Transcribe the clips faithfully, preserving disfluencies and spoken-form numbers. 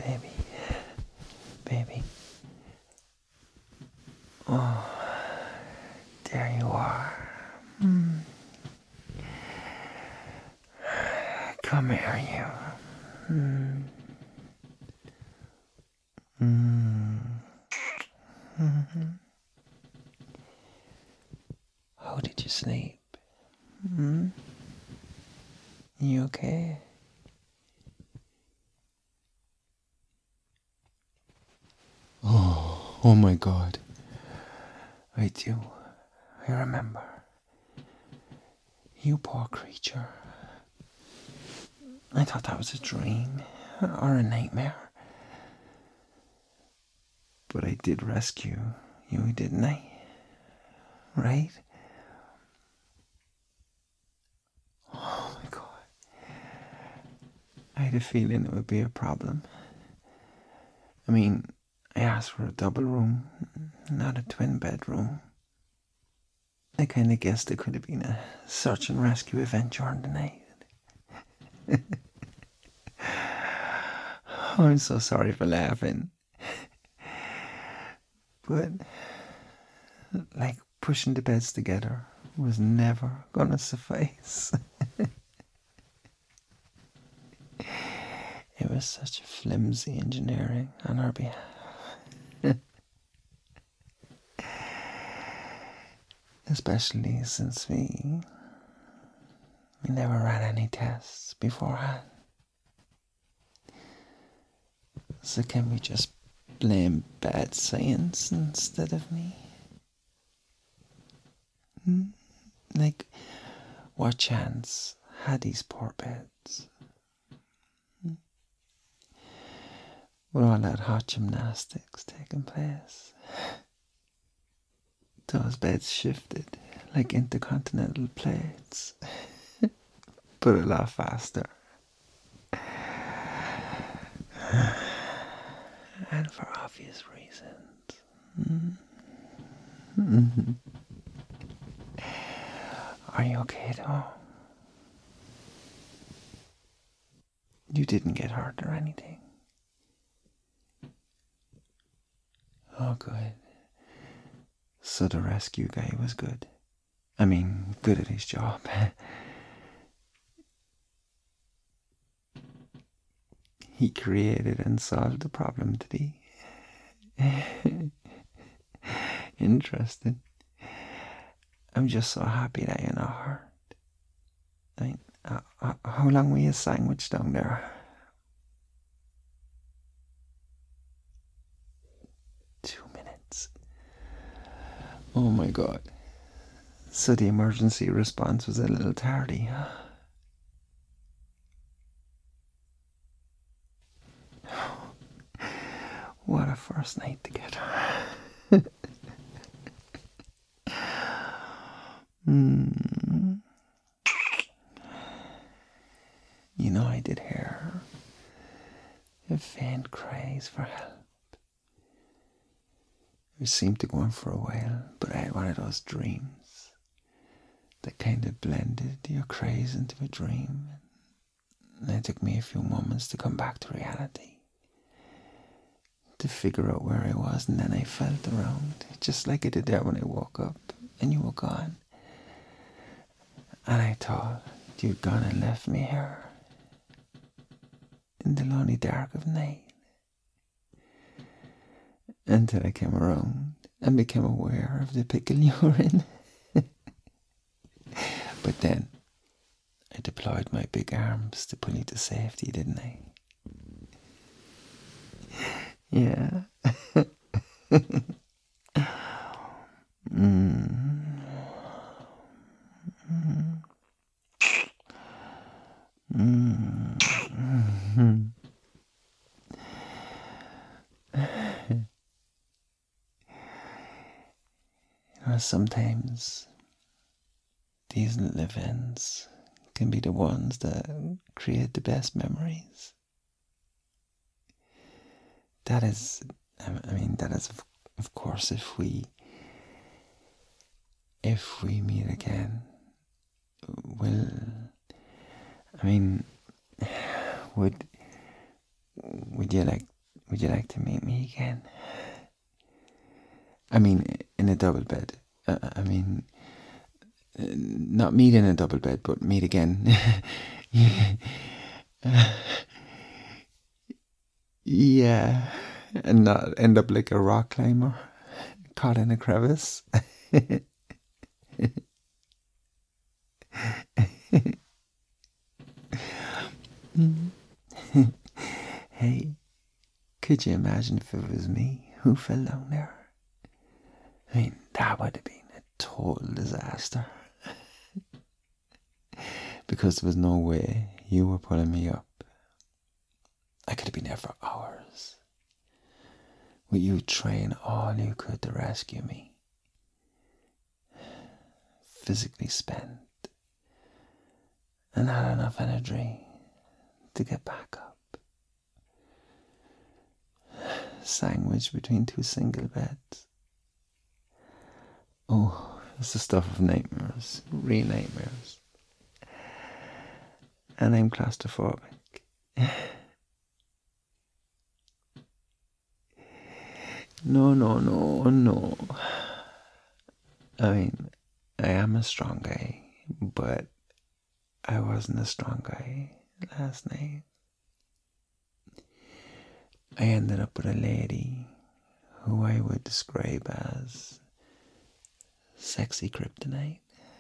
baby, baby. Oh, there you are. Mm. Come here, you. Mm. Mm. Mm-hmm. How did you sleep? Mm? You okay? Oh, oh my God. I do. I remember. You poor creature. I thought that was a dream or a nightmare. But I did rescue you, didn't I? Right? Oh my God. I had a feeling it would be a problem. I mean, I asked for a double room, not a twin bedroom. I kind of guessed it could have been a search and rescue event during the night. Oh, I'm so sorry for laughing. But, like, pushing the beds together was never gonna suffice. It was such flimsy engineering on our behalf. Especially since we, we never ran any tests beforehand. So can we just blame bad science instead of me? Hmm? Like, what chance had these poor beds? Hmm? With all that hot gymnastics taking place, those beds shifted like intercontinental plates, but a lot faster. And for obvious reasons. Mm-hmm. Are you okay though? You didn't get hurt or anything? Oh, good. So the rescue guy was good. I mean, good at his job. He created and solved the problem, did he? Interesting. I'm just so happy that you're not hurt. I mean, uh, uh, how long were you sandwiched down there? Two minutes. Oh my God. So the emergency response was a little tardy, huh? What a first night together. mm. You know, I did hear a faint cries for help. It seemed to go on for a while, but I had one of those dreams that kind of blended your cries into a dream. And it took me a few moments to come back to reality, to figure out where I was, and then I felt around, just like I did there when I woke up, and you were gone. And I thought you'd gone and left me here, in the lonely dark of night, until I came around and became aware of the pickle you were in. But then, I deployed my big arms to pull you to safety, didn't I? Yeah. mm. Mm. Mm. Mm. You know, sometimes these little events can be the ones that create the best memories. That is, I mean, that is of, of course if we, if we meet again, will, I mean, would, would you like Would you like to meet me again? I mean, in a double bed. Uh, I mean, uh, not meet in a double bed, but meet again. uh, yeah, and not end up like a rock climber caught in a crevice. Hey, could you imagine if it was me who fell down there? I mean, that would have been a total disaster. Because there was no way you were pulling me up. I could have been there for hours. With you trying all you could to rescue me. Physically spent. And not enough energy to get back up. Sandwiched between two single beds. Oh, it's the stuff of nightmares. Real nightmares. And I'm claustrophobic. No, no, no, no. I mean, I am a strong guy, but I wasn't a strong guy last night. I ended up with a lady who I would describe as sexy kryptonite.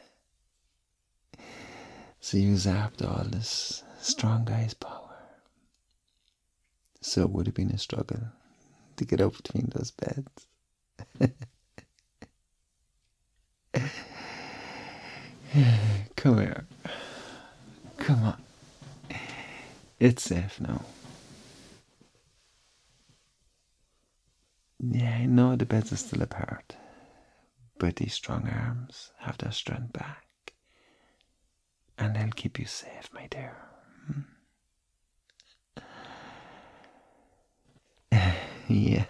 So you zapped all this strong guy's power. So it would have been a struggle to get up between those beds. Come here. Come on. It's safe now. Yeah, I know the beds are still apart, but these strong arms have their strength back, and they'll keep you safe, my dear. Yeah.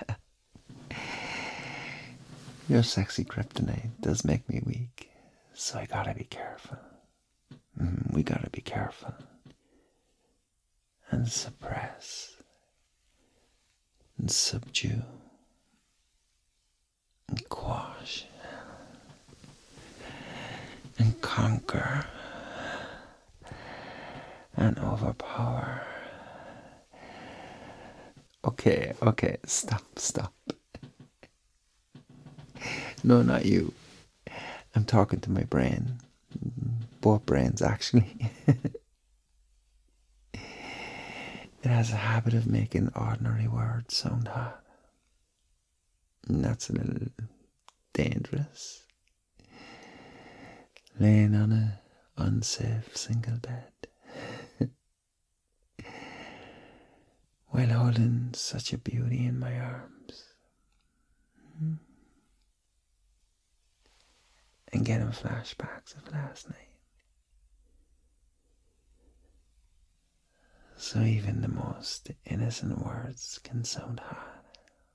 Your sexy kryptonite does make me weak, so I gotta be careful. Mm, we gotta be careful. And suppress. And subdue. And quash. And conquer. And overpower. Okay, okay, stop, stop. No, not you. I'm talking to my brain. Both brains, actually. It has a habit of making ordinary words sound hot. And that's a little dangerous. Laying on a unsafe single bed. While holding such a beauty in my arms. And getting flashbacks of last night. So even the most innocent words can sound hard.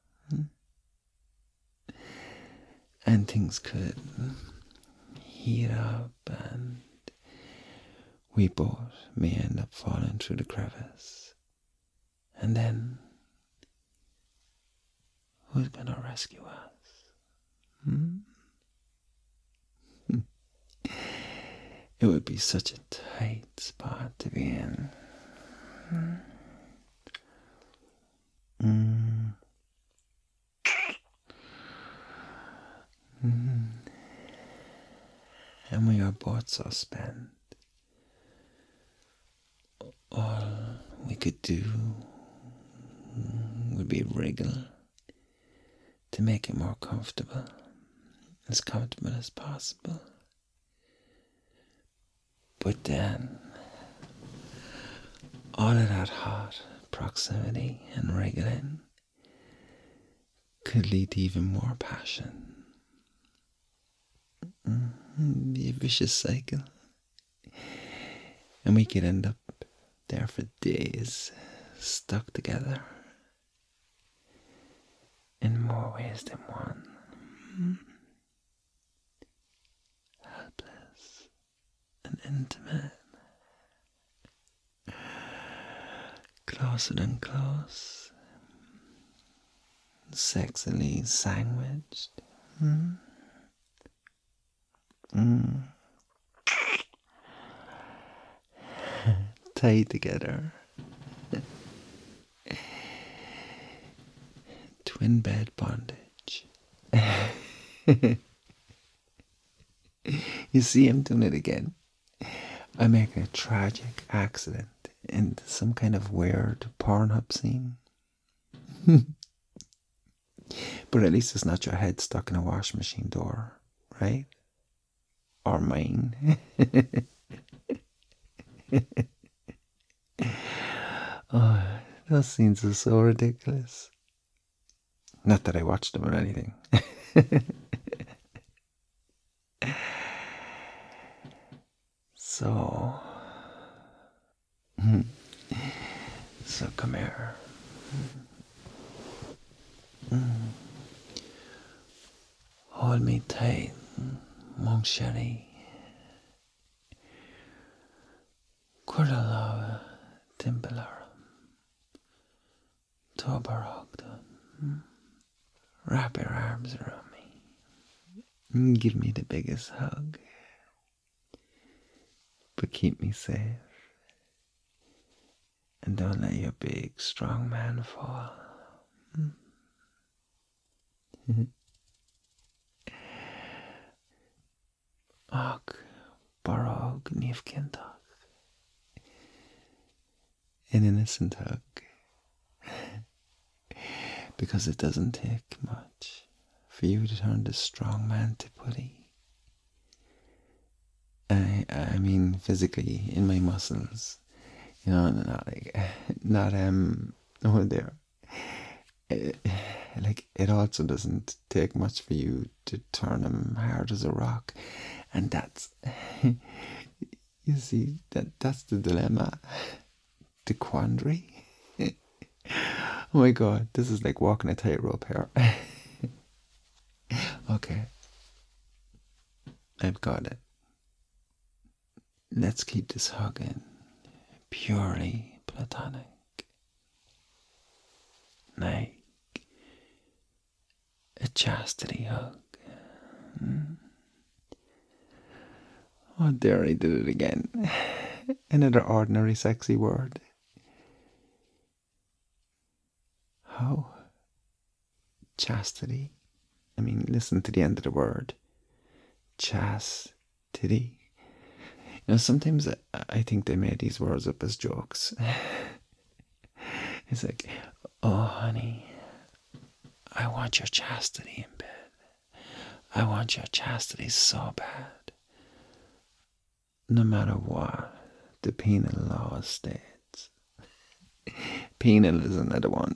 And things could heat up and we both may end up falling through the crevice. And then, who's gonna rescue us? Hmm? It would be such a tight spot to be in. Mm. Mm. And we are both so spent. All we could do would be wriggle to make it more comfortable, as comfortable as possible. But then, all of that hot proximity and wriggling could lead to even more passion. Mm-hmm. Be a vicious cycle. And we could end up there for days, stuck together. In more ways than one. Helpless and intimate. Closer than close. sexily sandwiched. Mm. Mm. Tied together. Twin bed bondage. You see, I'm doing it again. I make a tragic accident into some kind of weird Pornhub scene. But at least it's not your head stuck in a washing machine door, right? Or mine. Oh, those scenes are so ridiculous. Not that I watched them or anything. So, so come here. Hold me tight, mon chéri. Cordalava timbalarum. Tobarogda. Wrap your arms around me. Give me the biggest hug. But keep me safe. And don't let your big, strong man fall. Och, barog nifkintach. An innocent hug. Because it doesn't take much for you to turn this strong man to putty. I, I mean, physically, in my muscles. You know, not like, not, um, over there. It, like, it also doesn't take much for you to turn him hard as a rock. And that's, you see, that that's the dilemma. The quandary. Oh my god, this is like walking a tightrope here. Okay. I've got it. Let's keep this hugging purely platonic. Like a chastity hug. Mm. Oh, there I did it again. Another ordinary sexy word. How? Chastity. I mean, listen to the end of the word. Chastity. You know, sometimes I, I think they made these words up as jokes. It's like, oh, honey, I want your chastity in bed. I want your chastity so bad. No matter what the penal law states. Penal is another one.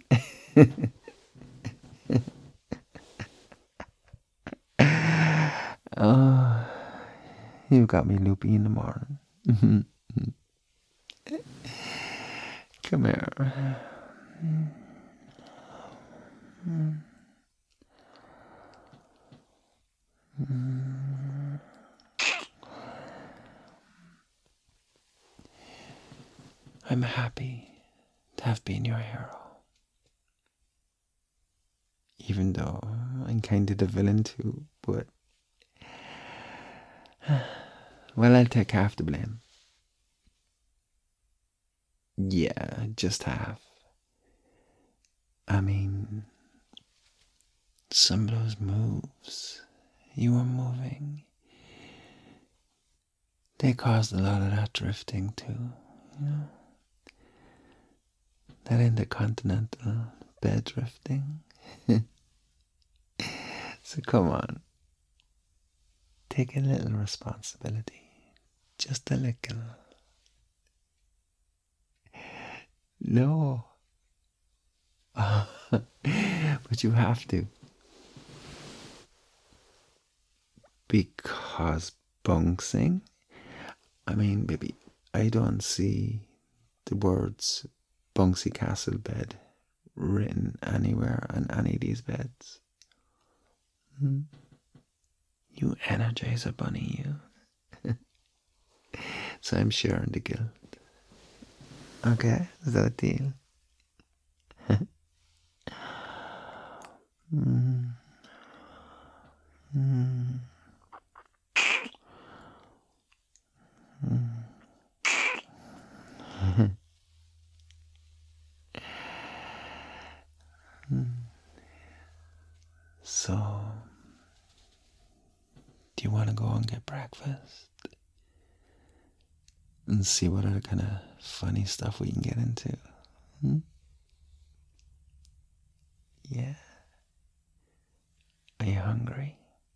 Oh, you got me loopy in the morning. Come here. I'm happy to have been your hero. Even though I'm kind of the villain too, but well, I'll take half the blame. Yeah, just half. I mean, some of those moves you were moving, they caused a lot of that drifting too, you know? That intercontinental bed drifting. So come on, take a little responsibility, just a little. No, but you have to, because bouncing. I mean, baby, I don't see the words Bouncy Castle bed written anywhere on any of these beds. Hmm? You Energizer Bunny, you. So I'm sharing the guilt. Okay, is that a deal? Mm. Mm. So, do you want to go and get breakfast and see what other kind of funny stuff we can get into? Hmm? Yeah. Are you hungry?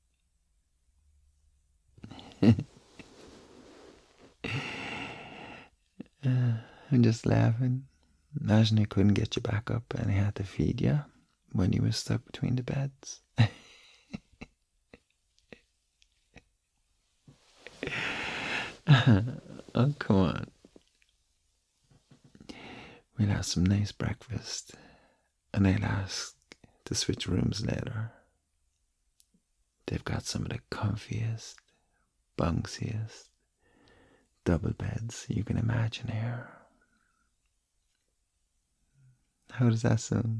Uh, I'm just laughing. Imagine I couldn't get you back up and I had to feed you when you were stuck between the beds. Oh, come on. We'll have some nice breakfast and I'll ask to switch rooms later. They've got some of the comfiest, bunksiest double beds you can imagine here. How does that sound?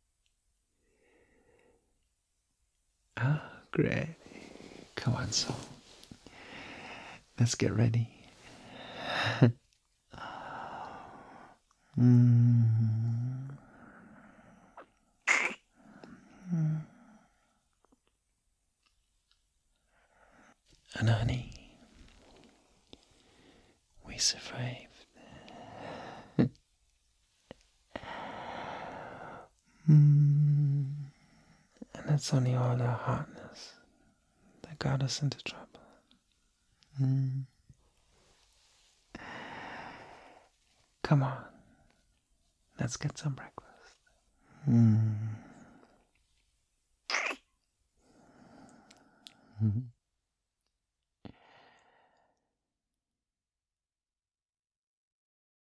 Ah, great. Come on, so let's get ready. Mm. And honey, we survived. Mm. And it's only all the hotness that got us into trouble. Mm. Come on, let's get some breakfast. Mm. Mm-hmm.